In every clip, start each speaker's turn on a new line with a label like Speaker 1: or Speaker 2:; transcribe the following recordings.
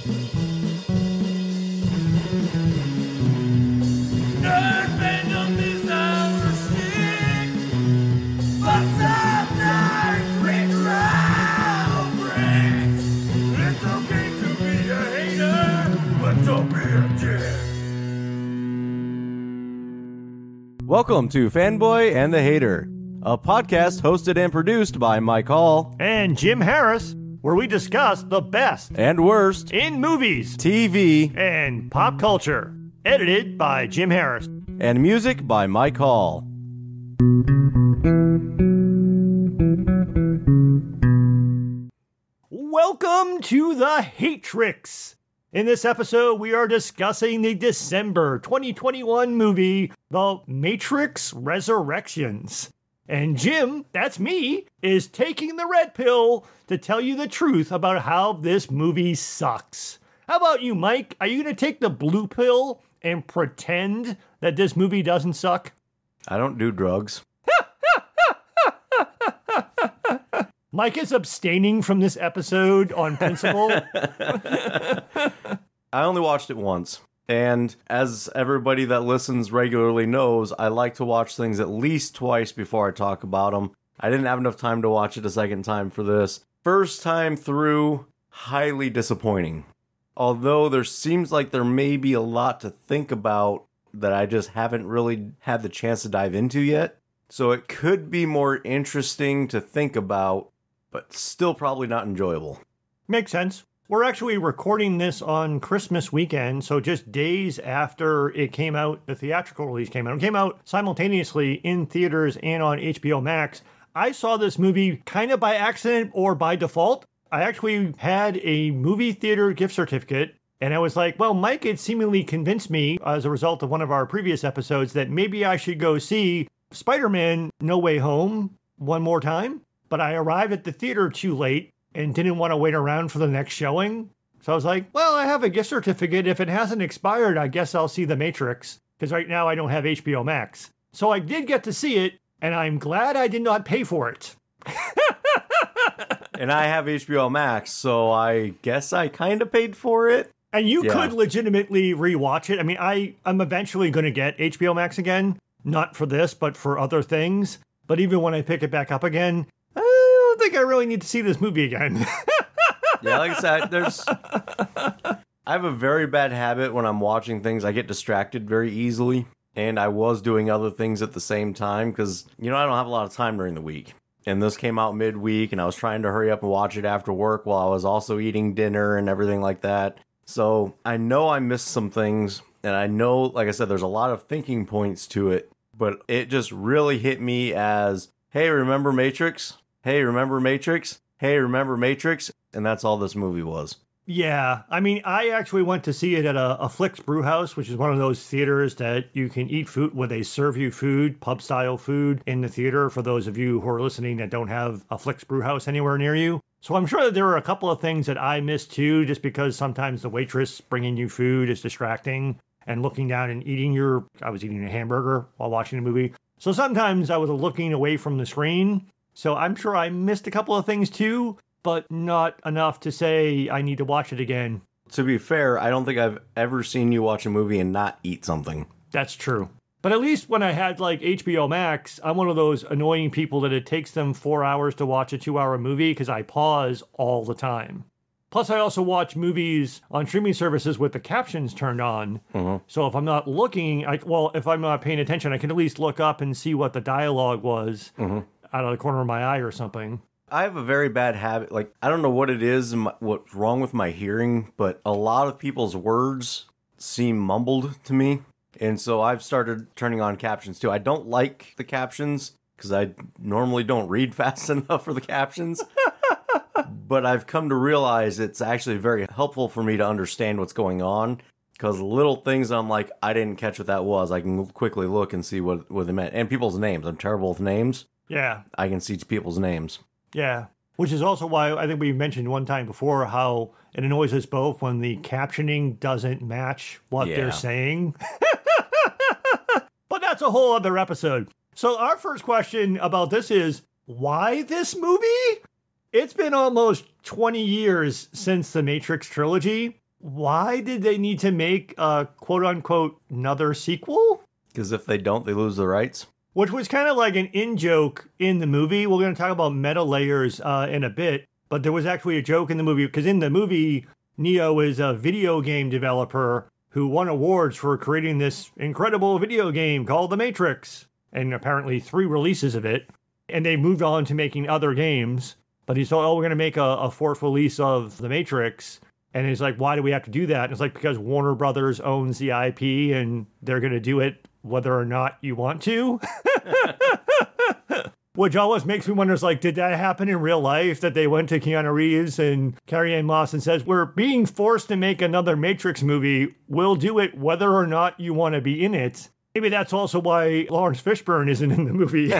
Speaker 1: Welcome to Fanboy and the Hater, a podcast hosted and produced by Mike Hall
Speaker 2: and Jim Harris, where we discuss the best
Speaker 1: and worst
Speaker 2: in movies,
Speaker 1: TV,
Speaker 2: and pop culture. Edited by Jim Harris.
Speaker 1: And music by Mike Hall.
Speaker 2: Welcome to the Hatrix. In this episode, we are discussing the December 2021 movie, The Matrix Resurrections. And Jim, that's me, is taking the red pill to tell you the truth about how this movie sucks. How about you, Mike? Are you going to take the blue pill and pretend that this movie doesn't suck?
Speaker 1: I don't do drugs.
Speaker 2: Mike is abstaining from this episode on principle.
Speaker 1: I only watched it once. And as everybody that listens regularly knows, I like to watch things at least twice before I talk about them. I didn't have enough time to watch it a second time for this. First time through, highly disappointing. Although there seems like there may be a lot to think about that I just haven't really had the chance to dive into yet. So it could be more interesting to think about, but still probably not enjoyable.
Speaker 2: Makes sense. We're actually recording this on Christmas weekend, so just days after it came out, the theatrical release came out. It came out simultaneously in theaters and on HBO Max. I saw this movie kind of by accident or by default. I actually had a movie theater gift certificate, and I was like, well, Mike had seemingly convinced me as a result of one of our previous episodes that maybe I should go see Spider-Man No Way Home one more time. But I arrived at the theater too late and didn't want to wait around for the next showing. So I was like, well, I have a gift certificate. If it hasn't expired, I guess I'll see The Matrix, because right now I don't have HBO Max. So I did get to see it, and I'm glad I did not pay for it.
Speaker 1: And I have HBO Max, so I guess I kind of paid for it.
Speaker 2: And you could legitimately rewatch it. I mean, I'm eventually going to get HBO Max again. Not for this, but for other things. But even when I pick it back up again, I don't think I really need to see this movie again.
Speaker 1: Yeah, like I said, I have a very bad habit when I'm watching things. I get distracted very easily. And I was doing other things at the same time because, I don't have a lot of time during the week. And this came out midweek, and I was trying to hurry up and watch it after work while I was also eating dinner and everything like that. So I know I missed some things. And I know, like I said, there's a lot of thinking points to it. But it just really hit me as, hey, remember Matrix? Hey, remember Matrix? Hey, remember Matrix? And that's all this movie was.
Speaker 2: Yeah, I mean, I actually went to see it at a Flicks Brewhouse, which is one of those theaters that you can eat food where they serve you food, pub-style food in the theater, for those of you who are listening that don't have a Flicks Brewhouse anywhere near you. So I'm sure that there were a couple of things that I missed too, just because sometimes the waitress bringing you food is distracting. And looking down and I was eating a hamburger while watching the movie. So sometimes I was looking away from the screen. So I'm sure I missed a couple of things too, but not enough to say I need to watch it again.
Speaker 1: To be fair, I don't think I've ever seen you watch a movie and not eat something.
Speaker 2: That's true. But at least when I had like HBO Max, I'm one of those annoying people that it takes them 4 hours to watch a 2-hour movie because I pause all the time. Plus, I also watch movies on streaming services with the captions turned on. Mm-hmm. So if I'm not looking, if I'm not paying attention, I can at least look up and see what the dialogue was out of the corner of my eye or something.
Speaker 1: I have a very bad habit. Like, I don't know what it is and what's wrong with my hearing, but a lot of people's words seem mumbled to me. And so I've started turning on captions too. I don't like the captions because I normally don't read fast enough for the captions. But I've come to realize it's actually very helpful for me to understand what's going on. Because little things I'm like, I didn't catch what that was. I can quickly look and see what they meant. And people's names. I'm terrible with names.
Speaker 2: Yeah.
Speaker 1: I can see people's names.
Speaker 2: Yeah. Which is also why I think we mentioned one time before how it annoys us both when the captioning doesn't match what they're saying. But that's a whole other episode. So our first question about this is, why this movie? It's been almost 20 years since the Matrix trilogy. Why did they need to make a quote-unquote another sequel?
Speaker 1: Because if they don't, they lose the rights.
Speaker 2: Which was kind of like an in-joke in the movie. We're going to talk about meta layers in a bit, but there was actually a joke in the movie, because in the movie, Neo is a video game developer who won awards for creating this incredible video game called The Matrix, and apparently 3 releases of it. And they moved on to making other games, but he thought, oh, we're going to make a 4th release of The Matrix. And he's like, why do we have to do that? And it's like, because Warner Brothers owns the IP and they're going to do it whether or not you want to. Which always makes me wonder, is like, did that happen in real life? That they went to Keanu Reeves and Carrie-Anne Moss and says, we're being forced to make another Matrix movie. We'll do it whether or not you want to be in it. Maybe that's also why Lawrence Fishburne isn't in the movie.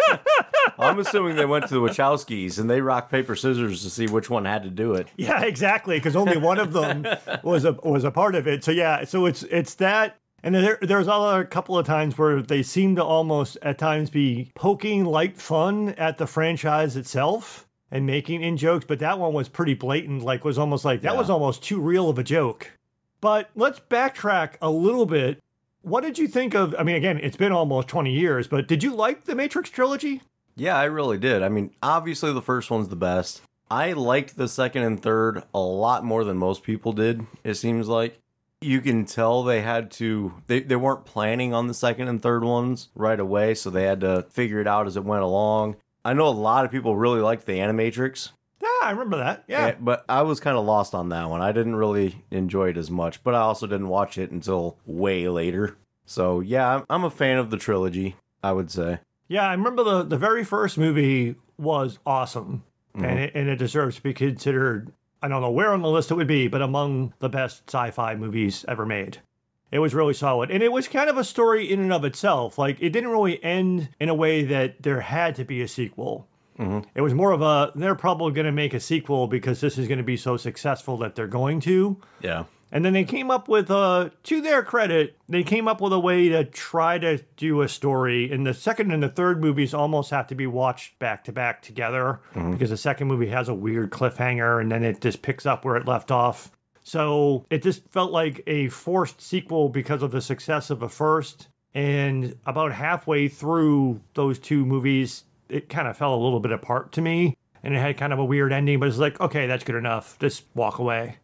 Speaker 1: I'm assuming they went to the Wachowskis and they rock, paper, scissors to see which one had to do it.
Speaker 2: Yeah, exactly, because only one of them was a part of it. So yeah, so it's that. And there's a couple of times where they seem to almost at times be poking light fun at the franchise itself and making in jokes, but that one was pretty blatant, like was almost like that was almost too real of a joke. But let's backtrack a little bit. What did you think of, I mean, again, it's been almost 20 years, but did you like the Matrix trilogy?
Speaker 1: Yeah, I really did. I mean, obviously the first one's the best. I liked the second and third a lot more than most people did, it seems like. You can tell they had to, they weren't planning on the second and third ones right away, so they had to figure it out as it went along. I know a lot of people really liked the Animatrix.
Speaker 2: Yeah, I remember that. Yeah.
Speaker 1: But I was kind of lost on that one. I didn't really enjoy it as much, but I also didn't watch it until way later. So yeah, I'm a fan of the trilogy, I would say.
Speaker 2: Yeah, I remember the very first movie was awesome, and it deserves to be considered, I don't know where on the list it would be, but among the best sci-fi movies ever made. It was really solid. And it was kind of a story in and of itself. Like, it didn't really end in a way that there had to be a sequel. It was more of a, they're probably going to make a sequel because this is going to be so successful that they're going to.
Speaker 1: Yeah.
Speaker 2: And then they came up with, to their credit, they came up with a way to try to do a story. And the second and the third movies almost have to be watched back to back together because the second movie has a weird cliffhanger and then it just picks up where it left off. So it just felt like a forced sequel because of the success of the first. And about halfway through those 2 movies, it kind of fell a little bit apart to me. And it had kind of a weird ending, but it's like, okay, that's good enough. Just walk away.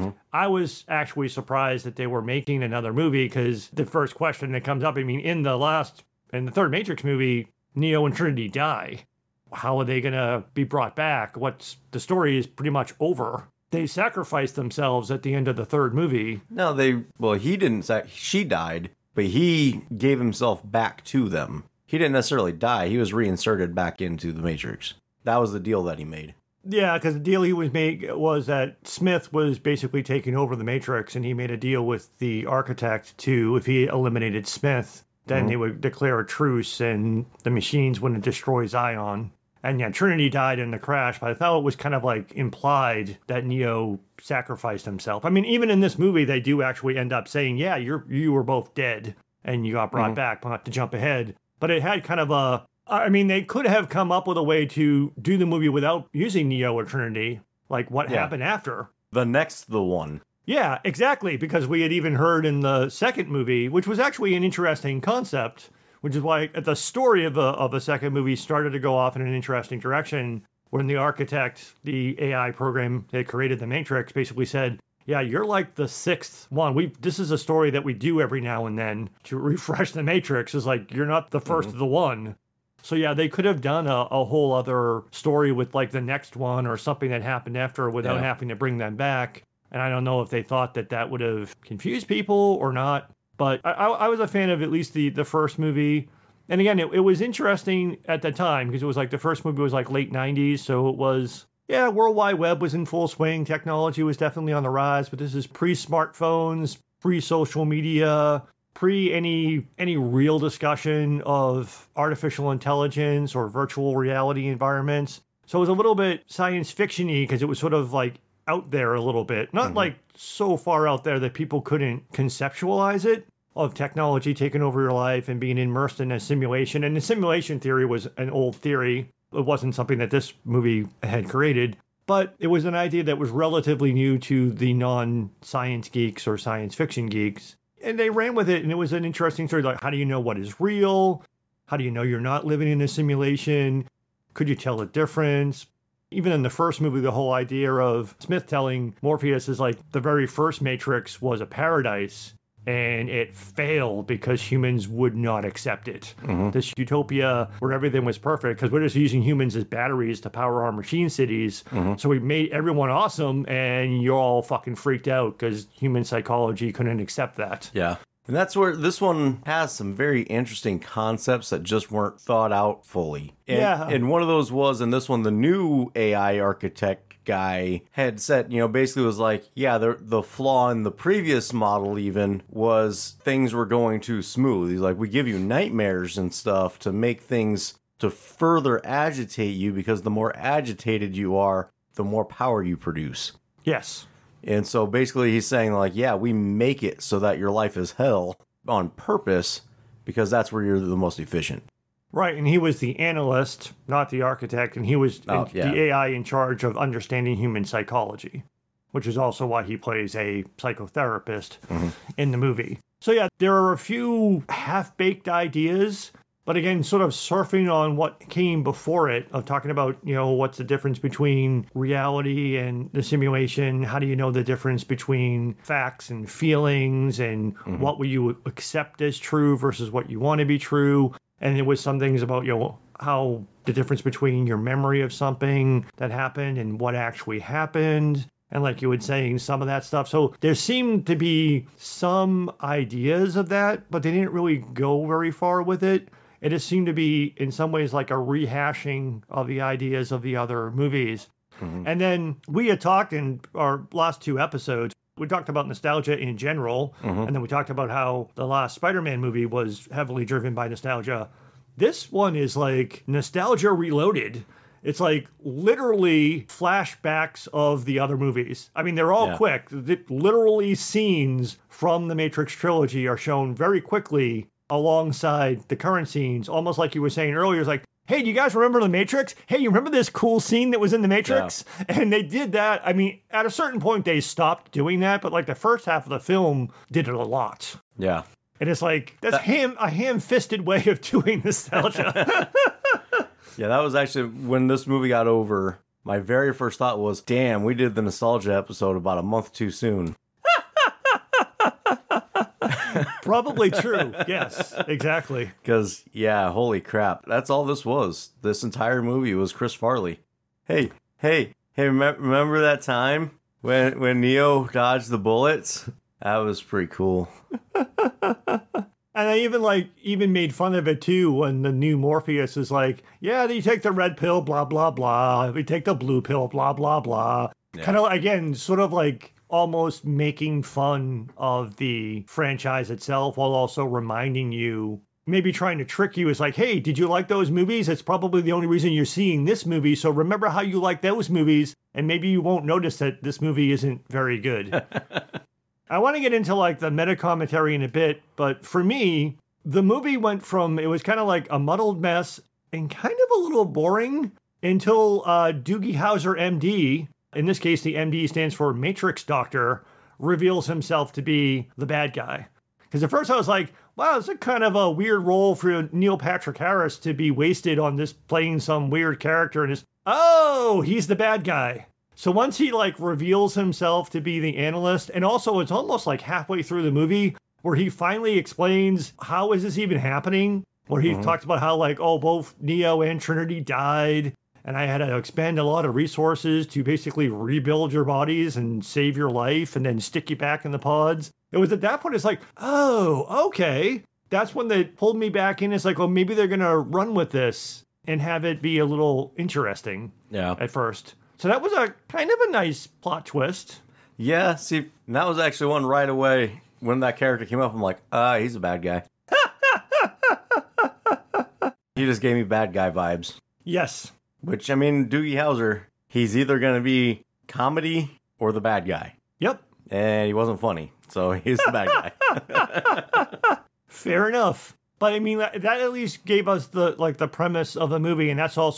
Speaker 2: I was actually surprised that they were making another movie because the first question that comes up, I mean, in the third Matrix movie, Neo and Trinity die. How are they going to be brought back? The story is pretty much over. They sacrificed themselves at the end of the third movie.
Speaker 1: No, he didn't, she died, but he gave himself back to them. He didn't necessarily die. He was reinserted back into the Matrix. That was the deal that he made.
Speaker 2: Yeah, because the deal he was made was that Smith was basically taking over the Matrix, and he made a deal with the architect to, if he eliminated Smith, then they would declare a truce, and the machines wouldn't destroy Zion. And yeah, Trinity died in the crash, but I thought it was kind of like implied that Neo sacrificed himself. I mean, even in this movie, they do actually end up saying, yeah, you were both dead, and you got brought back, not to jump ahead. But it had kind of they could have come up with a way to do the movie without using Neo or Trinity, like what happened after.
Speaker 1: The one.
Speaker 2: Yeah, exactly, because we had even heard in the second movie, which was actually an interesting concept, which is why the story of the second movie started to go off in an interesting direction, when the architect, the AI program that created the Matrix, basically said, yeah, you're like the 6th one. This is a story that we do every now and then to refresh the Matrix. Is like, you're not the first of the one. So yeah, they could have done a whole other story with like the next one or something that happened after without having to bring them back. And I don't know if they thought that would have confused people or not. But I was a fan of at least the first movie. And again, it was interesting at the time because it was like the first movie was like late 90s. So it was, World Wide Web was in full swing. Technology was definitely on the rise. But this is pre-smartphones, pre-social media, pre any real discussion of artificial intelligence or virtual reality environments. So it was a little bit science fiction-y because it was sort of like out there a little bit. Not like so far out there that people couldn't conceptualize it, of technology taking over your life and being immersed in a simulation. And the simulation theory was an old theory. It wasn't something that this movie had created. but it was an idea that was relatively new to the non-science geeks or science fiction geeks. And they ran with it, and it was an interesting story. Like, how do you know what is real? How do you know you're not living in a simulation? Could you tell the difference? Even in the first movie, the whole idea of Smith telling Morpheus is like the very first Matrix was a paradise, and it failed because humans would not accept it. This utopia where everything was perfect, because we're just using humans as batteries to power our machine cities. So we made everyone awesome, and you're all fucking freaked out because human psychology couldn't accept that.
Speaker 1: Yeah. And that's where this one has some very interesting concepts that just weren't thought out fully. And one of those was, in this one, the new AI architect guy had said, basically was like, yeah, the flaw in the previous model even was things were going too smooth. He's like, we give you nightmares and stuff to make things to further agitate you, because the more agitated you are, the more power you produce.
Speaker 2: Yes.
Speaker 1: And so basically he's saying, like, yeah, we make it so that your life is hell on purpose, because that's where you're the most efficient.
Speaker 2: Right, and he was the analyst, not the architect, and he was the AI in charge of understanding human psychology, which is also why he plays a psychotherapist in the movie. So yeah, there are a few half-baked ideas, but again, sort of surfing on what came before it, of talking about, what's the difference between reality and the simulation? How do you know the difference between facts and feelings, and what will you accept as true versus what you want to be true? And it was some things about, how the difference between your memory of something that happened and what actually happened. And like you were saying, some of that stuff. So there seemed to be some ideas of that, but they didn't really go very far with it. It just seemed to be, in some ways, like a rehashing of the ideas of the other movies. And then we had talked in our last two episodes, we talked about nostalgia in general, and then we talked about how the last Spider-Man movie was heavily driven by nostalgia. This one is like nostalgia reloaded. It's like literally flashbacks of the other movies. I mean, they're all quick. Literally scenes from the Matrix trilogy are shown very quickly alongside the current scenes, almost like you were saying earlier. It's like, hey, do you guys remember The Matrix? Hey, you remember this cool scene that was in The Matrix? Yeah. And they did that. I mean, at a certain point, they stopped doing that, but like the first half of the film did it a lot.
Speaker 1: Yeah.
Speaker 2: And it's like, that's a ham-fisted way of doing nostalgia.
Speaker 1: Yeah, that was actually, when this movie got over, my very first thought was, damn, we did the nostalgia episode about a month too soon.
Speaker 2: Probably true. Yes, exactly.
Speaker 1: Because, yeah, holy crap. That's all this was. This entire movie was Chris Farley. Hey, remember that time when Neo dodged the bullets? That was pretty cool.
Speaker 2: And I even made fun of it too when the new Morpheus is like, yeah, you take the red pill, blah, blah, blah. We take the blue pill, blah, blah, blah. Yeah. Kind of, again, sort of like almost making fun of the franchise itself while also reminding you, maybe trying to trick you. Is like, hey, did you like those movies? It's probably the only reason you're seeing this movie. So remember how you like those movies, and maybe you won't notice that this movie isn't very good. I want to get into like the meta commentary in a bit, but for me, the movie went from, it was kind of like a muddled mess and kind of a little boring until Doogie Howser, MD, in this case, the MD stands for Matrix Doctor, reveals himself to be the bad guy. Because at first I was like, wow, it's a kind of a weird role for Neil Patrick Harris to be wasted on this playing some weird character. And he's the bad guy. So once he like reveals himself to be the analyst, and also it's almost like halfway through the movie where he finally explains how is this even happening, where he talks about how like, both Neo and Trinity died, and I had to expend a lot of resources to basically rebuild your bodies and save your life and then stick you back in the pods. It was at that point, it's like, oh, okay. That's when they pulled me back in. It's like, well, maybe they're going to run with this and have it be a little interesting at first. So that was a kind of a nice plot twist.
Speaker 1: Yeah, see, that was actually one right away. When that character came up, I'm like, he's a bad guy. He just gave me bad guy vibes.
Speaker 2: Yes.
Speaker 1: Which, I mean, Doogie Howser, he's either going to be comedy or the bad guy.
Speaker 2: Yep.
Speaker 1: And he wasn't funny, so he's the bad guy.
Speaker 2: Fair enough. But I mean, that at least gave us the premise of the movie, and that's also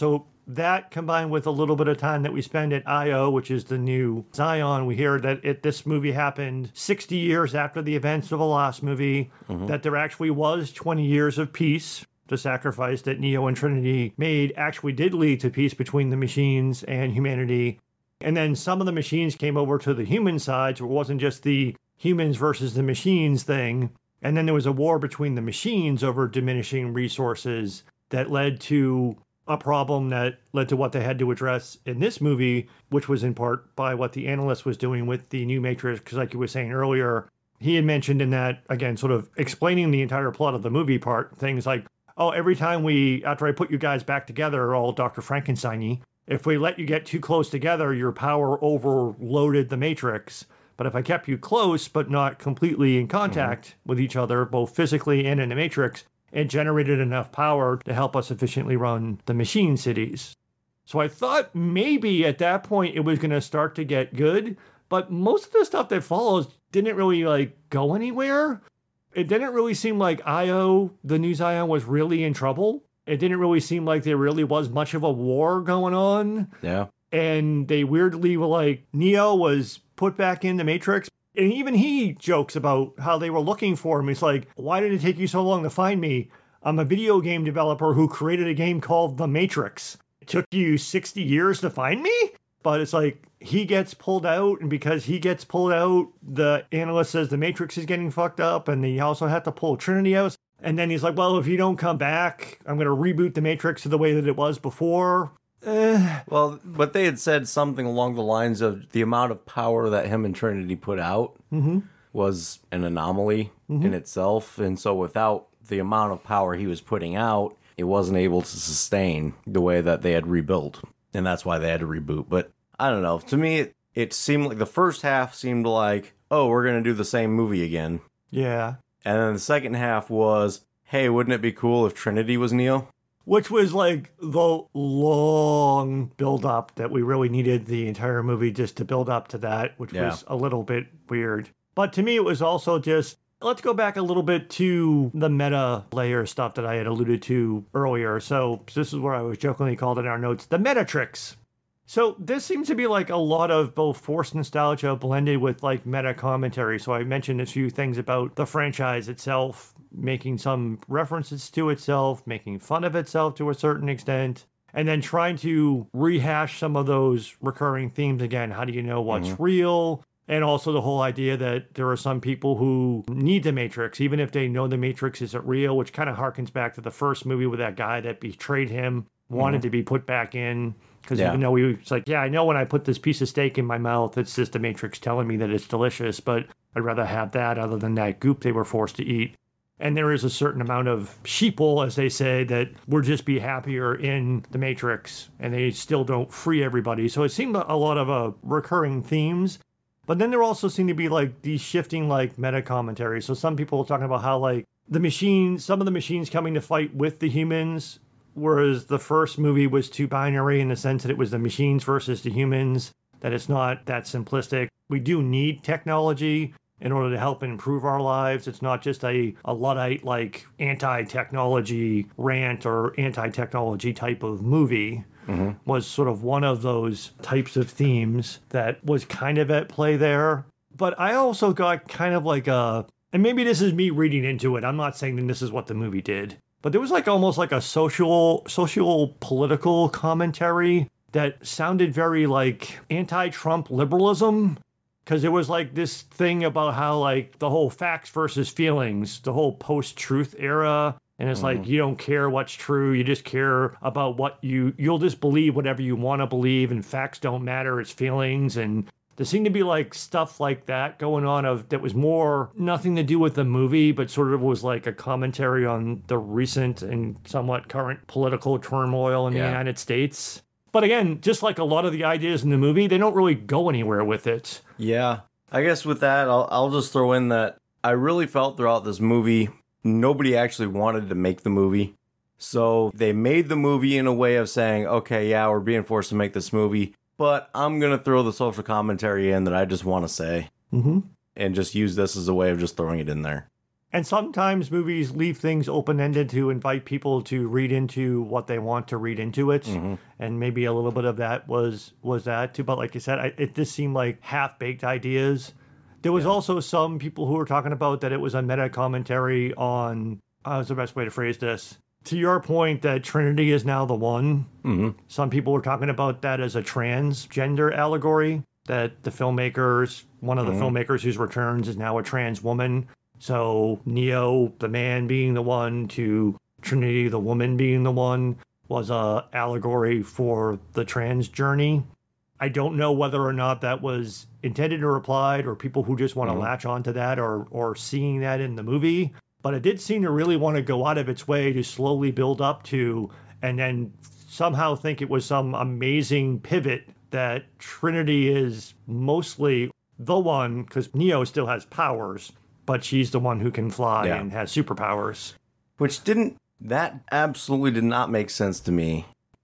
Speaker 2: that combined with a little bit of time that we spend at IO, which is the new Zion, we hear that this movie happened 60 years after the events of the last movie, that there actually was 20 years of peace. The sacrifice that Neo and Trinity made actually did lead to peace between the machines and humanity. And then some of the machines came over to the human side, so it wasn't just the humans versus the machines thing. And then there was a war between the machines over diminishing resources that led to a problem that led to what they had to address in this movie, which was in part by what the analyst was doing with the new Matrix. Because like you were saying earlier, he had mentioned in that, again, sort of explaining the entire plot of the movie part, things like, oh, every time after I put you guys back together, all Dr. Frankenstein-y, if we let you get too close together, your power overloaded the Matrix. But if I kept you close, but not completely in contact with each other, both physically and in the Matrix, it generated enough power to help us efficiently run the machine cities. So I thought maybe at that point it was going to start to get good, but most of the stuff that follows didn't really go anywhere. It didn't really seem like IO, the new Zion, was really in trouble. It didn't really seem like there really was much of a war going on.
Speaker 1: Yeah.
Speaker 2: And they weirdly were like, Neo was put back in the Matrix. And even he jokes about how they were looking for him. He's like, why did it take you so long to find me? I'm a video game developer who created a game called The Matrix. It took you 60 years to find me? But it's like, he gets pulled out, and because he gets pulled out, the analyst says the Matrix is getting fucked up, and they also have to pull Trinity out. And then he's like, well, if you don't come back, I'm going to reboot the Matrix to the way that it was before.
Speaker 1: Well, but they had said something along the lines of the amount of power that him and Trinity put out was an anomaly in itself. And so without the amount of power he was putting out, it wasn't able to sustain the way that they had rebuilt. And that's why they had to reboot. But I don't know. To me, it seemed like the first half seemed like, oh, we're going to do the same movie again.
Speaker 2: Yeah.
Speaker 1: And then the second half was, hey, wouldn't it be cool if Trinity was Neo?
Speaker 2: Which was like the long build up that we really needed the entire movie just to build up to that, which was a little bit weird. But to me, it was also just, let's go back a little bit to the meta layer stuff that I had alluded to earlier. So this is where I was jokingly called in our notes, the Metatrix. So this seems to be like a lot of both forced nostalgia blended with like meta commentary. So I mentioned a few things about the franchise itself, making some references to itself, making fun of itself to a certain extent, and then trying to rehash some of those recurring themes again. How do you know what's real? And also the whole idea that there are some people who need the Matrix, even if they know the Matrix isn't real, which kind of harkens back to the first movie with that guy that betrayed him, wanted to be put back in. Because even though it's like, yeah, I know when I put this piece of steak in my mouth, it's just the Matrix telling me that it's delicious, but I'd rather have that other than that goop they were forced to eat. And there is a certain amount of sheeple, as they say, that would just be happier in the Matrix, and they still don't free everybody. So it seemed a lot of recurring themes. But then there also seem to be like these shifting like meta commentary. So some people are talking about how like some of the machines coming to fight with the humans, whereas the first movie was too binary in the sense that it was the machines versus the humans, that it's not that simplistic. We do need technology in order to help improve our lives. It's not just a Luddite like anti-technology rant or anti-technology type of movie. Was sort of one of those types of themes that was kind of at play there. But I also got kind of like and maybe this is me reading into it, I'm not saying that this is what the movie did, but there was like almost like a social political commentary that sounded very like anti-Trump liberalism. Because there was like this thing about how like the whole facts versus feelings, the whole post-truth era. And it's like, you don't care what's true. You just care about what you'll just believe whatever you want to believe. And facts don't matter. It's feelings. And there seemed to be like stuff like that going on that was more nothing to do with the movie, but sort of was like a commentary on the recent and somewhat current political turmoil in the United States. But again, just like a lot of the ideas in the movie, they don't really go anywhere with it.
Speaker 1: Yeah. I guess with that, I'll just throw in that I really felt throughout this movie, nobody actually wanted to make the movie. So they made the movie in a way of saying, okay, yeah, we're being forced to make this movie, but I'm going to throw the social commentary in that I just want to say. And just use this as a way of just throwing it in there.
Speaker 2: And sometimes movies leave things open-ended to invite people to read into what they want to read into it. And maybe a little bit of that was that too. But like you said, it just seemed like half-baked ideas. There was also some people who were talking about that it was a meta commentary on, how's the best way to phrase this? To your point that Trinity is now the one, some people were talking about that as a transgender allegory, that the filmmakers, one of the filmmakers whose returns is now a trans woman. So Neo, the man being the one, to Trinity, the woman being the one, was a allegory for the trans journey. I don't know whether or not that was intended or applied, or people who just want to latch onto that or seeing that in the movie. But it did seem to really want to go out of its way to slowly build up to, and then somehow think it was some amazing pivot that Trinity is mostly the one, because Neo still has powers, but she's the one who can fly and has superpowers.
Speaker 1: That absolutely did not make sense to me.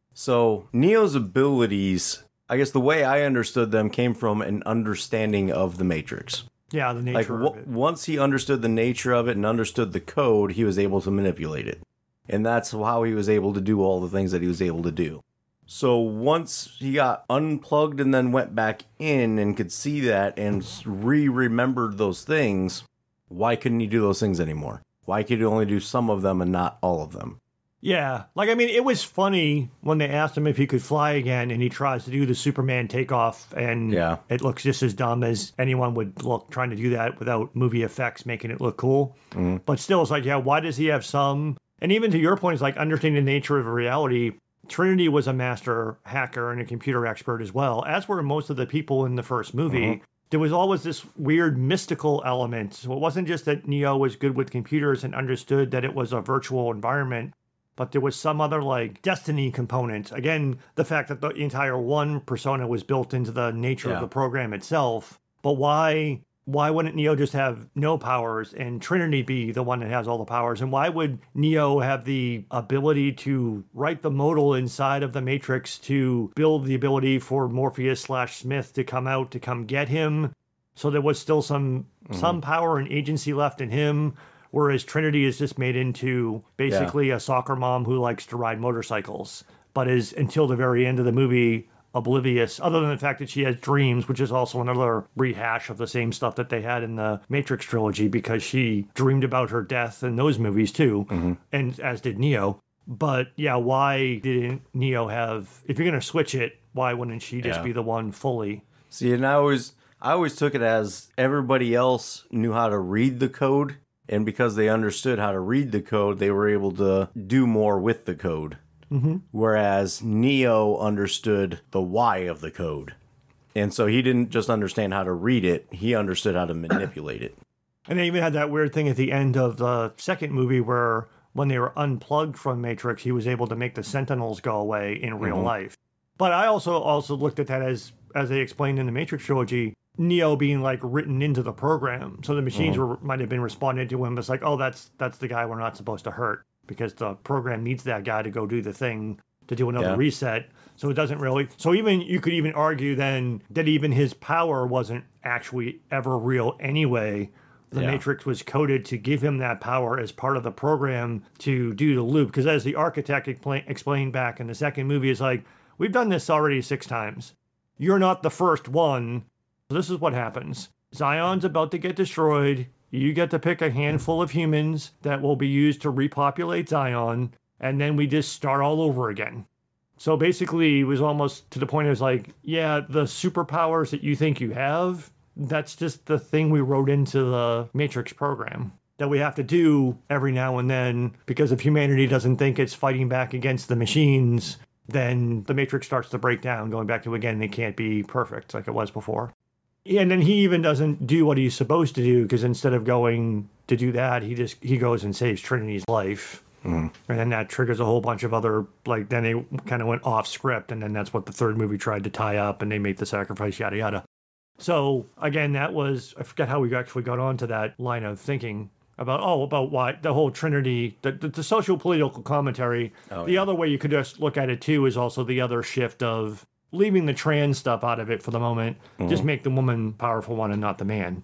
Speaker 1: So Neo's abilities, I guess the way I understood them came from an understanding of the Matrix.
Speaker 2: Yeah, the nature of it.
Speaker 1: Once he understood the nature of it and understood the code, he was able to manipulate it. And that's how he was able to do all the things that he was able to do. So once he got unplugged and then went back in and could see that and remembered those things, why couldn't he do those things anymore? Why could he only do some of them and not all of them?
Speaker 2: Yeah. It was funny when they asked him if he could fly again and he tries to do the Superman takeoff and it looks just as dumb as anyone would look trying to do that without movie effects making it look cool. But still, it's like, why does he have some? And even to your point, it's like understanding the nature of reality. Trinity was a master hacker and a computer expert as well, as were most of the people in the first movie. There was always this weird mystical element. So it wasn't just that Neo was good with computers and understood that it was a virtual environment, but there was some other destiny component. Again, the fact that the entire one persona was built into the nature of the program itself. But why wouldn't Neo just have no powers and Trinity be the one that has all the powers? And why would Neo have the ability to write the modal inside of the Matrix to build the ability for Morpheus/Smith to come get him? So there was still some power and agency left in him, whereas Trinity is just made into basically a soccer mom who likes to ride motorcycles, but is, until the very end of the movie, oblivious, other than the fact that she has dreams, which is also another rehash of the same stuff that they had in the Matrix trilogy, because she dreamed about her death in those movies too, and as did Neo. But why didn't Neo have, if you're going to switch it, why wouldn't she just be the one fully?
Speaker 1: See, and I always took it as everybody else knew how to read the code, and because they understood how to read the code, they were able to do more with the code. Whereas Neo understood the why of the code. And so he didn't just understand how to read it, he understood how to manipulate it.
Speaker 2: And they even had that weird thing at the end of the second movie where when they were unplugged from Matrix, he was able to make the Sentinels go away in real life. But I also looked at that as they explained in the Matrix trilogy, Neo being written into the program. So the machines might have been responding to him as that's the guy we're not supposed to hurt, because the program needs that guy to go do the thing, to do another reset. So it doesn't really... So even you could even argue then that even his power wasn't actually ever real anyway. The Matrix was coded to give him that power as part of the program to do the loop. Because as the architect explained back in the second movie, it's like, we've done this already 6 times. You're not the first one. So this is what happens. Zion's about to get destroyed. You get to pick a handful of humans that will be used to repopulate Zion, and then we just start all over again. So basically, it was almost to the point of the superpowers that you think you have, that's just the thing we wrote into the Matrix program that we have to do every now and then, because if humanity doesn't think it's fighting back against the machines, then the Matrix starts to break down, going back to, again, it can't be perfect like it was before. And then he even doesn't do what he's supposed to do, because instead of going to do that, he goes and saves Trinity's life. And then that triggers a whole bunch of other, then they kind of went off script, and then that's what the third movie tried to tie up, and they make the sacrifice, yada, yada. So, again, that was, I forget how we actually got onto that line of thinking about why the whole Trinity, the social political commentary. The other way you could just look at it, too, is also the other shift of leaving the trans stuff out of it for the moment, just make the woman powerful one and not the man.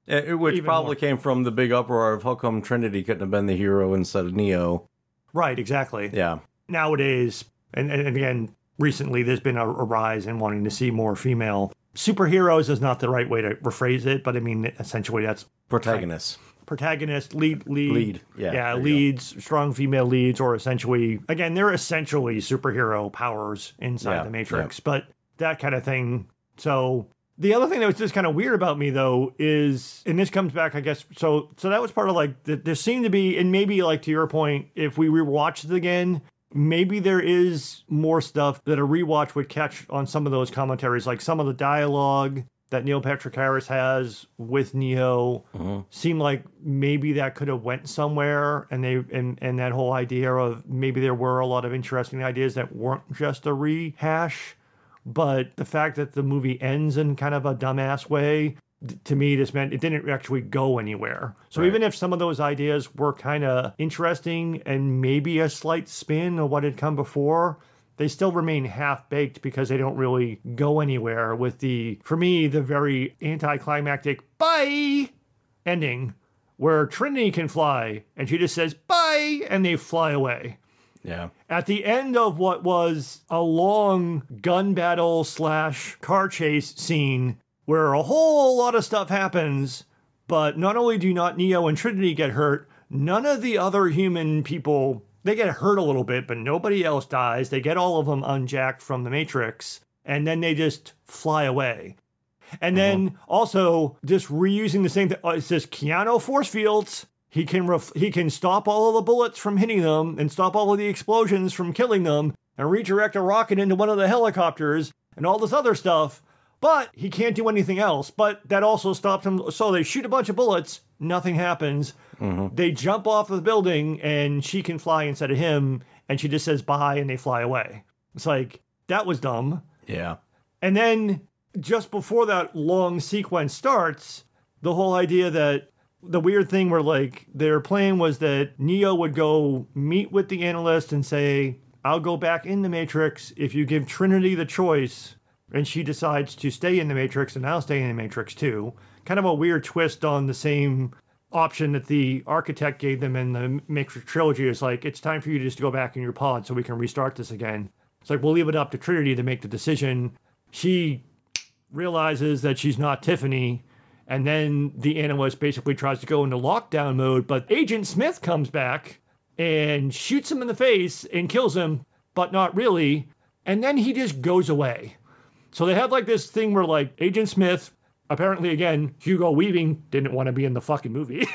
Speaker 1: Which
Speaker 2: Even
Speaker 1: probably
Speaker 2: more.
Speaker 1: came from the big uproar of how come Trinity couldn't have been the hero instead of Neo.
Speaker 2: Right, exactly.
Speaker 1: Yeah.
Speaker 2: Nowadays, and again, recently, there's been a rise in wanting to see more female superheroes is not the right way to rephrase it, but I mean, essentially that's
Speaker 1: Protagonists.
Speaker 2: protagonist, lead.
Speaker 1: Yeah.
Speaker 2: Yeah,
Speaker 1: there you
Speaker 2: leads, strong female leads, or essentially, again, they're essentially superhero powers inside
Speaker 1: Yeah,
Speaker 2: the Matrix, but that kind of thing. So the other thing that was just kind of weird about me, though, is, and this comes back, I guess, so that was part of like, there seemed to be, and maybe like to your point, if we rewatched it again, maybe there is more stuff that a rewatch would catch on some of those commentaries, like some of the dialogue that Neil Patrick Harris has with Neo seemed like maybe that could have went somewhere, and and that whole idea of maybe there were a lot of interesting ideas that weren't just a rehash. But the fact that the movie ends in kind of a dumbass way, to me, just meant it didn't actually go anywhere. So
Speaker 1: Right.
Speaker 2: even if some of those ideas were kind of interesting and maybe a slight spin of what had come before, they still remain half-baked because they don't really go anywhere with for me, the very anticlimactic bye ending where Trinity can fly and she just says bye and they fly away.
Speaker 1: Yeah.
Speaker 2: At the end of what was a long gun battle / car chase scene where a whole lot of stuff happens, but not only do not Neo and Trinity get hurt, none of the other human people, they get hurt a little bit, but nobody else dies. They get all of them unjacked from the Matrix, and then they just fly away. And then also just reusing the same thing. It says Keanu force fields. He can stop all of the bullets from hitting them and stop all of the explosions from killing them and redirect a rocket into one of the helicopters and all this other stuff. But he can't do anything else. But that also stops him. So they shoot a bunch of bullets. Nothing happens. They jump off of the building and she can fly instead of him. And she just says bye and they fly away. It's like, that was dumb.
Speaker 1: Yeah.
Speaker 2: And then just before that long sequence starts, the whole idea that the weird thing where like their plan was that Neo would go meet with the analyst and say, I'll go back in the Matrix if you give Trinity the choice. And she decides to stay in the Matrix and I'll stay in the Matrix too. Kind of a weird twist on the same option that the architect gave them in the Matrix trilogy. Is like, it's time for you just to go back in your pod so we can restart this again. It's like, we'll leave it up to Trinity to make the decision. She realizes that she's not Tiffany. And then the analyst basically tries to go into lockdown mode, but Agent Smith comes back and shoots him in the face and kills him, but not really. And then he just goes away. So they have like this thing where like Agent Smith, apparently again, Hugo Weaving didn't want to be in the fucking movie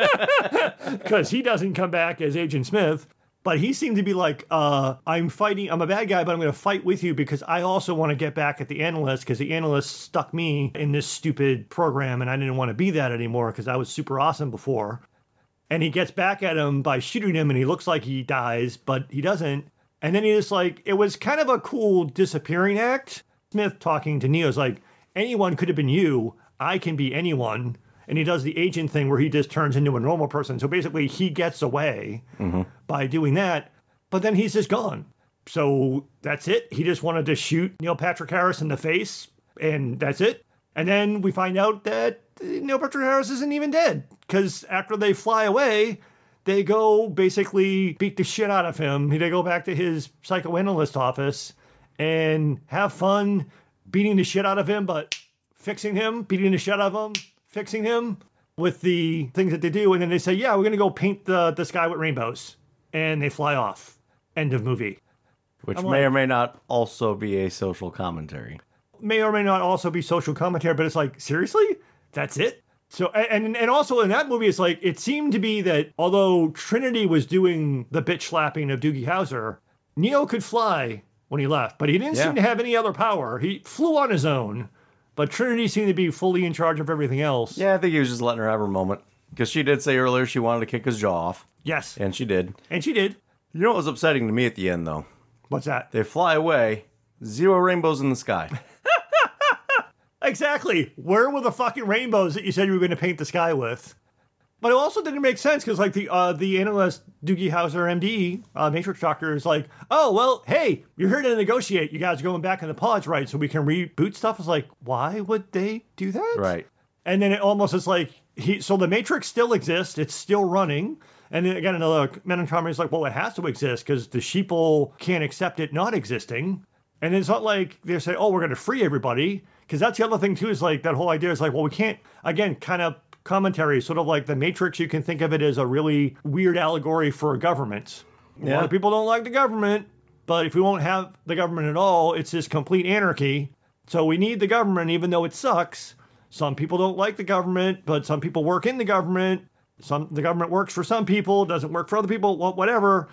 Speaker 2: because he doesn't come back as Agent Smith. But he seemed to be like, I'm a bad guy, but I'm going to fight with you because I also want to get back at the analyst because the analyst stuck me in this stupid program and I didn't want to be that anymore because I was super awesome before. And he gets back at him by shooting him and he looks like he dies, but he doesn't. And then he just like, it was kind of a cool disappearing act. Smith talking to Neo's like, anyone could have been you. I can be anyone. And he does the agent thing where he just turns into a normal person. So basically he gets away by doing that, but then he's just gone. So that's it. He just wanted to shoot Neil Patrick Harris in the face and that's it. And then we find out that Neil Patrick Harris isn't even dead because after they fly away, they go basically beat the shit out of him. They go back to his psychoanalyst office and have fun beating the shit out of him, but fixing him, beating the shit out of him, fixing him with the things that they do. And then they say, yeah, we're going to go paint the sky with rainbows. And they fly off. End of movie.
Speaker 1: Which
Speaker 2: I'm
Speaker 1: may
Speaker 2: like-
Speaker 1: or may not also be a social commentary.
Speaker 2: May or may not also be social commentary, but it's like, seriously? That's it? So, and also in that movie, it's like, it seemed to be that although Trinity was doing the bitch slapping of Doogie Howser, Neo could fly when he left, but he didn't seem to have any other power. He flew on his own. But Trinity seemed to be fully in charge of everything else.
Speaker 1: Yeah, I think he was just letting her have her moment. Because she did say earlier she wanted to kick his jaw off.
Speaker 2: Yes.
Speaker 1: And she did.
Speaker 2: And she did.
Speaker 1: You know what was upsetting to me at the end, though?
Speaker 2: What's that?
Speaker 1: They fly away, 0 rainbows in the sky.
Speaker 2: Exactly. Where were the fucking rainbows that you said you were going to paint the sky with? But it also didn't make sense because, like, the analyst Doogie Howser, MD, Matrix Doctor, is like, oh, well, hey, you're here to negotiate. You guys are going back in the pods, right? So we can reboot stuff. It's like, why would they do that?
Speaker 1: Right.
Speaker 2: And then it almost is like, So the Matrix still exists. It's still running. And then again, another Metatron is like, well, it has to exist because the sheeple can't accept it not existing. And it's not like they say, oh, we're going to free everybody. Because that's the other thing, too, is like that whole idea is like, well, we can't, again, kind of commentary, sort of like the Matrix, you can think of it as a really weird allegory for a government. A lot of people don't like the government, but if we won't have the government at all, it's this complete anarchy. So we need the government, even though it sucks. Some people don't like the government, but some people work in the government. The government works for some people, doesn't work for other people, whatever.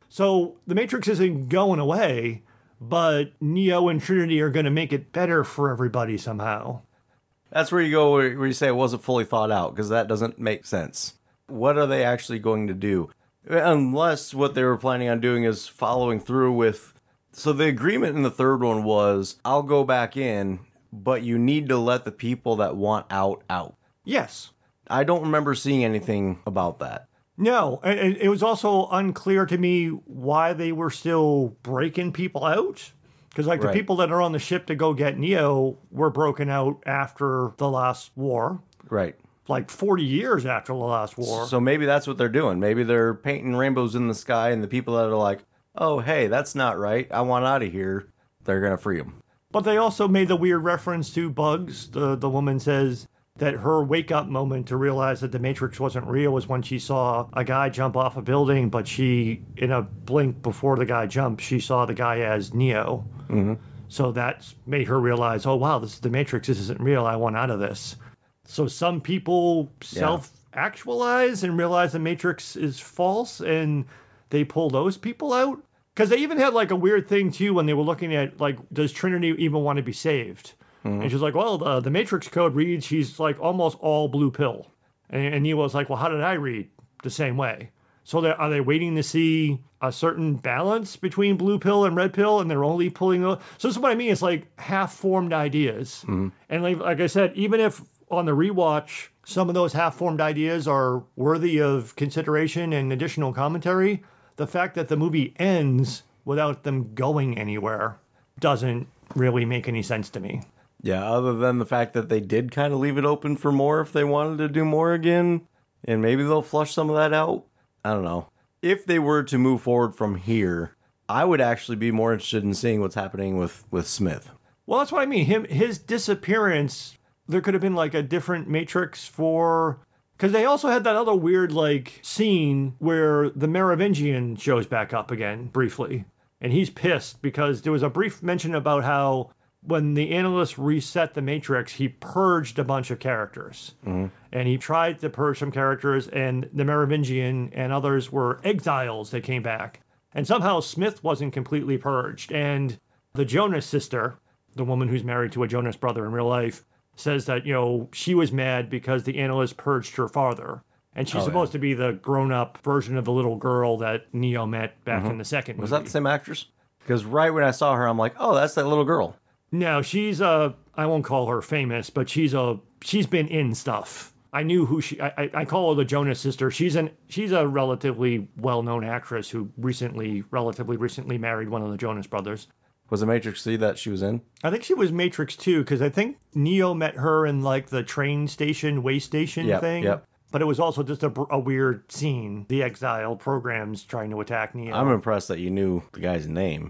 Speaker 2: So the Matrix isn't going away, but Neo and Trinity are going to make it better for everybody somehow.
Speaker 1: That's where you go where you say it wasn't fully thought out, because that doesn't make sense. What are they actually going to do? Unless what they were planning on doing is following through with... So the agreement in the third one was, I'll go back in, but you need to let the people that want out.
Speaker 2: Yes.
Speaker 1: I don't remember seeing anything about that.
Speaker 2: No, and it was also unclear to me why they were still breaking people out. Because the people that are on the ship to go get Neo were broken out after the last war.
Speaker 1: Right.
Speaker 2: Like 40 years after the last war.
Speaker 1: So maybe that's what they're doing. Maybe they're painting rainbows in the sky, and the people that are like, oh, hey, that's not right, I want out of here, they're going to free them.
Speaker 2: But they also made the weird reference to Bugs. The woman says that her wake-up moment to realize that the Matrix wasn't real was when she saw a guy jump off a building, but she, in a blink before the guy jumped, she saw the guy as Neo. Mm-hmm. So that made her realize, oh, wow, this is the Matrix. This isn't real. I want out of this. So some people self-actualize and realize the Matrix is false, and they pull those people out. Because they even had like a weird thing, too, when they were looking at, like, does Trinity even want to be saved? Mm-hmm. And she's like, well, the Matrix code reads she's like almost all blue pill. And Neo was like, well, how did I read the same way? So are they waiting to see a certain balance between blue pill and red pill, and they're only pulling those? So this is what I mean. It's like half-formed ideas. Mm-hmm. And like I said, even if on the rewatch, some of those half-formed ideas are worthy of consideration and additional commentary, the fact that the movie ends without them going anywhere doesn't really make any sense to me.
Speaker 1: Yeah, other than the fact that they did kind of leave it open for more if they wanted to do more again, and maybe they'll flush some of that out. I don't know. If they were to move forward from here, I would actually be more interested in seeing what's happening with Smith.
Speaker 2: Well, that's what I mean. His disappearance, there could have been like a different Matrix for... Because they also had that other weird like scene where the Merovingian shows back up again briefly. And he's pissed because there was a brief mention about how when the analysts reset the Matrix, he purged a bunch of characters. Mm-hmm. And he tried to purge some characters, and the Merovingian and others were exiles that came back. And somehow Smith wasn't completely purged. And the Jonas sister, the woman who's married to a Jonas brother in real life, says that, she was mad because the analyst purged her father. And she's supposed to be the grown-up version of the little girl that Neo met back in the second movie.
Speaker 1: Was that the same actress? Because right when I saw her, I'm like, oh, that's that little girl.
Speaker 2: No, she's I won't call her famous, but she's been in stuff. I knew who I call her the Jonas sister. She's a relatively well-known actress who relatively recently married one of the Jonas brothers.
Speaker 1: Was it Matrix C that she was in?
Speaker 2: I think she was Matrix 2, because I think Neo met her in like the train station, way station thing. Yep. But it was also just a weird scene. The exile programs trying to attack Neo.
Speaker 1: I'm impressed that you knew the guy's name.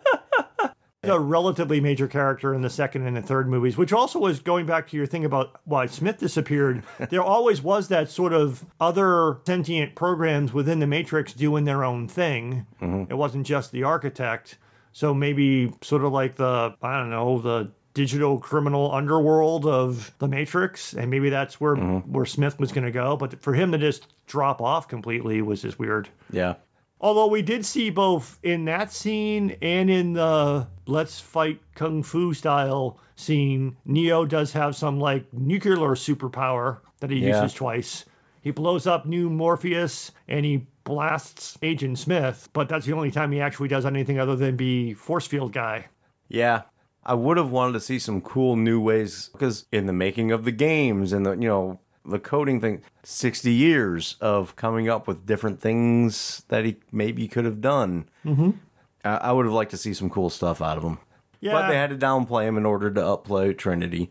Speaker 2: A relatively major character in the second and the third movies, which also was going back to your thing about why Smith disappeared. There always was that sort of other sentient programs within the Matrix doing their own thing. Mm-hmm. It wasn't just the architect. So maybe sort of like the digital criminal underworld of the Matrix, and maybe that's where Smith was going to go. But for him to just drop off completely was just weird.
Speaker 1: Yeah.
Speaker 2: Although we did see both in that scene and in the let's fight kung fu style scene, Neo does have some like nuclear superpower that he uses twice. He blows up New Morpheus and he blasts Agent Smith, but that's the only time he actually does anything other than be force field guy.
Speaker 1: Yeah. I would have wanted to see some cool new ways, because in the making of the games and the coding thing, 60 years of coming up with different things that he maybe could have done. Mm-hmm. I would have liked to see some cool stuff out of him. Yeah. But they had to downplay him in order to upplay Trinity.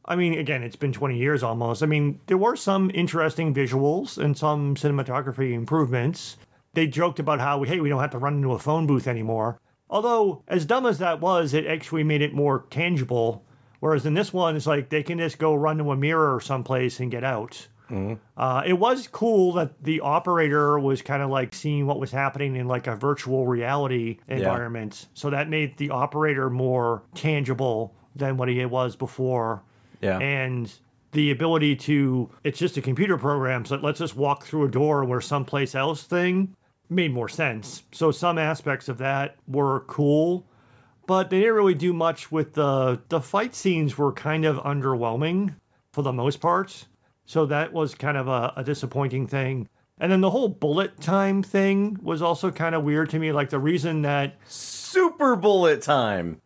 Speaker 2: I mean, again, it's been 20 years almost. I mean, there were some interesting visuals and some cinematography improvements. They joked about how, hey, we don't have to run into a phone booth anymore. Although, as dumb as that was, it actually made it more tangible. Whereas in this one, it's like they can just go run to a mirror someplace and get out. It was cool that the operator was kind of like seeing what was happening in like a virtual reality environment. So that made the operator more tangible than what he was before.
Speaker 1: Yeah.
Speaker 2: And the ability to, it's just a computer program, so let's just walk through a door where someplace else thing made more sense. So some aspects of that were cool, but they didn't really do much with the fight scenes were kind of underwhelming for the most part. So that was kind of a disappointing thing. And then the whole bullet time thing was also kind of weird to me. Like the reason that
Speaker 1: Super bullet time.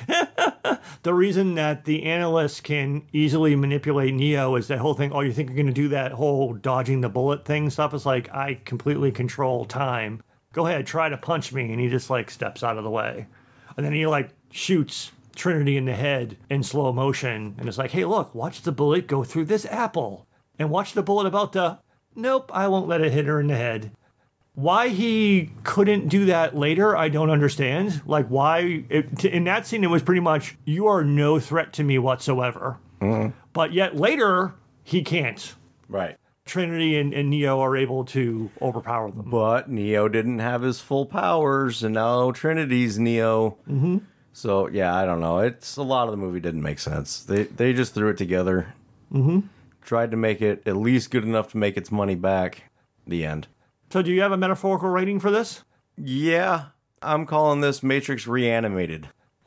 Speaker 2: the reason that the analysts can easily manipulate Neo is that whole thing. Oh, you think you're going to do that whole dodging the bullet thing stuff? Is like, I completely control time. Go ahead, try to punch me. And he just like steps out of the way. And then he like shoots Trinity in the head in slow motion. And it's like, hey, look, watch the bullet go through this apple. And watch the bullet about to, nope, I won't let it hit her in the head. Why he couldn't do that later, I don't understand. Like, why? In that scene, it was pretty much, you are no threat to me whatsoever. But yet later, he can't.
Speaker 1: Right.
Speaker 2: Trinity and Neo are able to overpower them.
Speaker 1: But Neo didn't have his full powers, and now Trinity's Neo. So, yeah, I don't know. It's a lot of the movie didn't make sense. They just threw it together. Tried to make it at least good enough to make its money back. The end.
Speaker 2: So do you have a metaphorical rating for this?
Speaker 1: Yeah, I'm calling this Matrix Reanimated.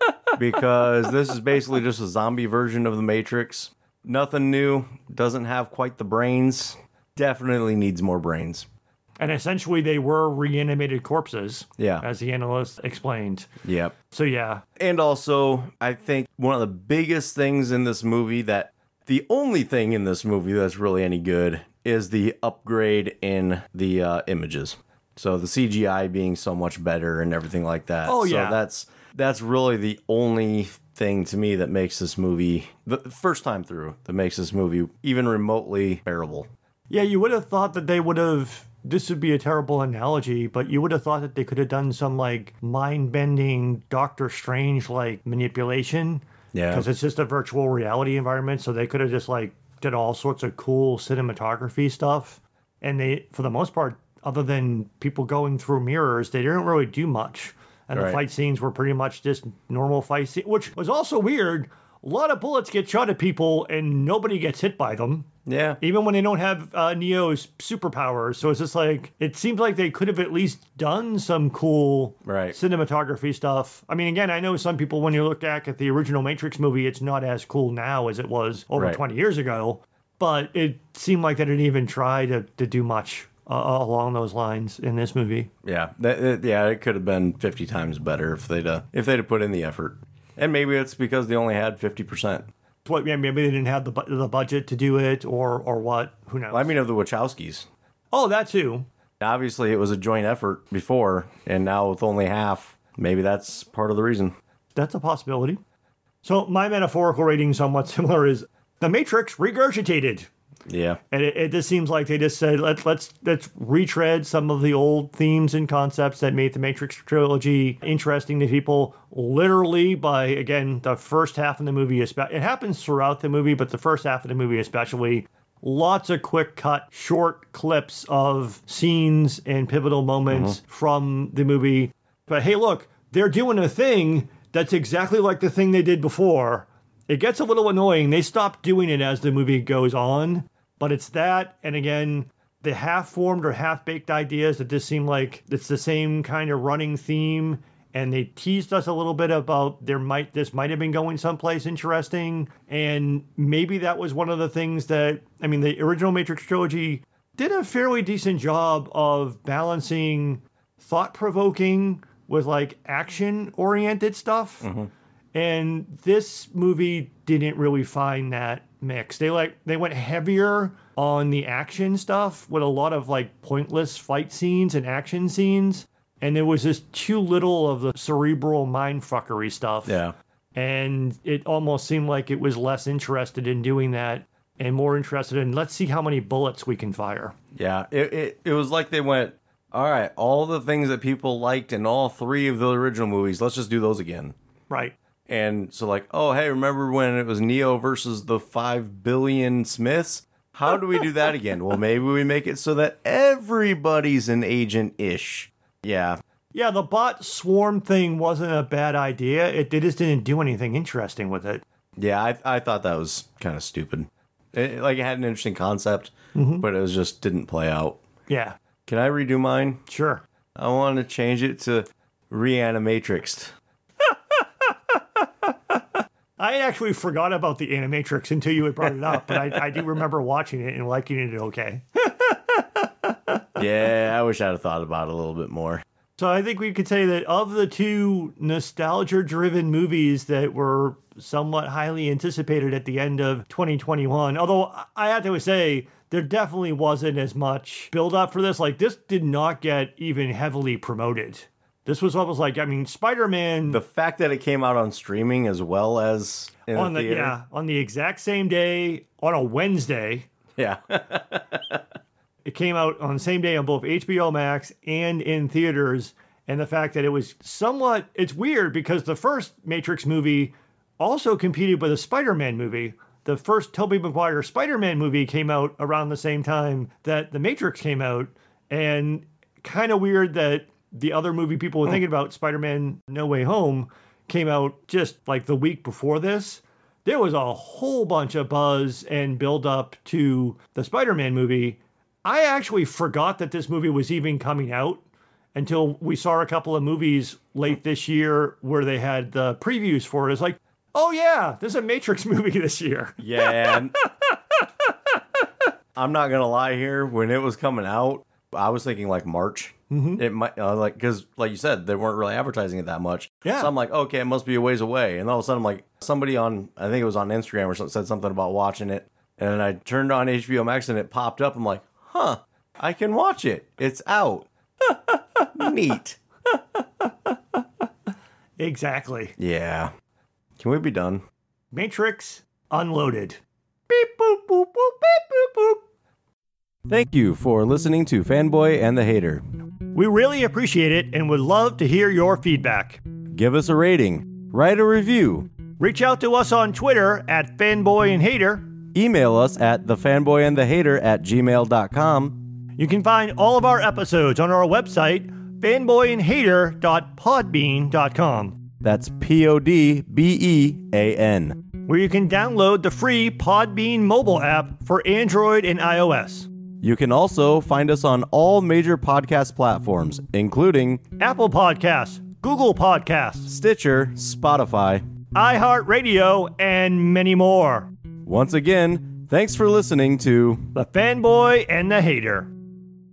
Speaker 1: Because this is basically just a zombie version of the Matrix. Nothing new. Doesn't have quite the brains. Definitely needs more brains.
Speaker 2: And essentially they were reanimated corpses.
Speaker 1: Yeah.
Speaker 2: As the analyst explained.
Speaker 1: Yep.
Speaker 2: So yeah.
Speaker 1: And also, I think one of the biggest things in this movie that the only thing in this movie that's really any good is the upgrade in the images. So the CGI being so much better and everything like that.
Speaker 2: Oh, yeah.
Speaker 1: So that's really the only thing to me that makes this movie, the first time through, that makes this movie even remotely bearable.
Speaker 2: Yeah, you would have thought that they would have, this would be a terrible analogy, but you would have thought that they could have done some like mind-bending Doctor Strange-like manipulation.
Speaker 1: Yeah.
Speaker 2: Because it's just a virtual reality environment, so they could have just like did all sorts of cool cinematography stuff. And they, for the most part, other than people going through mirrors, they didn't really do much. And the fight scenes were pretty much just normal fight scenes, which was also weird. A lot of bullets get shot at people and nobody gets hit by them.
Speaker 1: Yeah.
Speaker 2: Even when they don't have Neo's superpowers. So it's just like, it seems like they could have at least done some cool cinematography stuff. I mean, again, I know some people, when you look back at the original Matrix movie, it's not as cool now as it was over 20 years ago. But it seemed like they didn't even try to do much along those lines in this movie.
Speaker 1: Yeah. It could have been 50 times better if they'd have put in the effort. And maybe it's because they only had 50%.
Speaker 2: What? Yeah, maybe they didn't have the budget to do it, or what? Who knows?
Speaker 1: I mean, of the Wachowskis.
Speaker 2: Oh, that too.
Speaker 1: Obviously, it was a joint effort before, and now with only half, maybe that's part of the reason.
Speaker 2: That's a possibility. So my metaphorical rating, somewhat similar, is The Matrix regurgitated.
Speaker 1: Yeah.
Speaker 2: And it just seems like they just said, let's retread some of the old themes and concepts that made the Matrix trilogy interesting to people. Literally by, again, the first half of the movie. It happens throughout the movie, but the first half of the movie especially. Lots of quick cut, short clips of scenes and pivotal moments from the movie. But hey, look, they're doing a thing that's exactly like the thing they did before. It gets a little annoying. They stop doing it as the movie goes on. But it's that, and again, the half-formed or half-baked ideas that just seem like it's the same kind of running theme, and they teased us a little bit about this might have been going someplace interesting, and maybe that was one of the things that, I mean, the original Matrix trilogy did a fairly decent job of balancing thought-provoking with, like, action-oriented stuff. And this movie didn't really find that mix. They went heavier on the action stuff with a lot of like pointless fight scenes and action scenes. And there was just too little of the cerebral mindfuckery stuff.
Speaker 1: Yeah.
Speaker 2: And it almost seemed like it was less interested in doing that and more interested in, let's see how many bullets we can fire.
Speaker 1: Yeah, it was like they went, all right, all the things that people liked in all three of the original movies, let's just do those again.
Speaker 2: Right.
Speaker 1: And so like, oh, hey, remember when it was Neo versus the 5 billion Smiths? How do we do that again? Well, maybe we make it so that everybody's an agent-ish. Yeah.
Speaker 2: Yeah, the bot swarm thing wasn't a bad idea. It just didn't do anything interesting with it.
Speaker 1: Yeah, I thought that was kind of stupid. It had an interesting concept, but it just didn't play out.
Speaker 2: Yeah.
Speaker 1: Can I redo mine?
Speaker 2: Sure.
Speaker 1: I want to change it to Reanimatrix.
Speaker 2: I actually forgot about the Animatrix until you had brought it up, but I do remember watching it and liking it okay.
Speaker 1: Yeah, I wish I'd have thought about it a little bit more.
Speaker 2: So I think we could say that of the two nostalgia-driven movies that were somewhat highly anticipated at the end of 2021, although I have to say, there definitely wasn't as much build-up for this. Like, this did not get even heavily promoted. This was almost like, I mean, Spider-Man...
Speaker 1: The fact that it came out on streaming as well as in the theater.
Speaker 2: Yeah, on the exact same day, on a Wednesday.
Speaker 1: Yeah.
Speaker 2: It came out on the same day on both HBO Max and in theaters. And the fact that it was somewhat... It's weird because the first Matrix movie also competed with a Spider-Man movie. The first Tobey Maguire Spider-Man movie came out around the same time that The Matrix came out. And kind of weird that the other movie people were thinking about, Spider-Man No Way Home, came out just like the week before this. There was a whole bunch of buzz and build up to the Spider-Man movie. I actually forgot that this movie was even coming out until we saw a couple of movies late this year where they had the previews for it. It's like, oh yeah, there's a Matrix movie this year.
Speaker 1: Yeah. I'm not going to lie here. When it was coming out, I was thinking like March. Mm-hmm. It might because like you said, they weren't really advertising it that much.
Speaker 2: Yeah.
Speaker 1: So I'm like, okay, it must be a ways away. And all of a sudden, I'm like, somebody on, I think it was on Instagram or something, said something about watching it. And then I turned on HBO Max and it popped up. I'm like, huh, I can watch it. It's out. Neat.
Speaker 2: Exactly.
Speaker 1: Yeah. Can we be done?
Speaker 2: Matrix Unloaded. Beep boop boop boop beep boop boop.
Speaker 1: Thank you for listening to Fanboy and the Hater.
Speaker 2: We really appreciate it and would love to hear your feedback.
Speaker 1: Give us a rating. Write a review.
Speaker 2: Reach out to us on Twitter at Fanboy and Hater.
Speaker 1: Email us at thefanboyandthehater@gmail.com.
Speaker 2: You can find all of our episodes on our website, fanboyandhater.podbean.com.
Speaker 1: That's PODBEAN.
Speaker 2: Where you can download the free Podbean mobile app for Android and iOS.
Speaker 1: You can also find us on all major podcast platforms, including
Speaker 2: Apple Podcasts, Google Podcasts,
Speaker 1: Stitcher, Spotify,
Speaker 2: iHeartRadio, and many more.
Speaker 1: Once again, thanks for listening to
Speaker 2: The Fanboy and the Hater.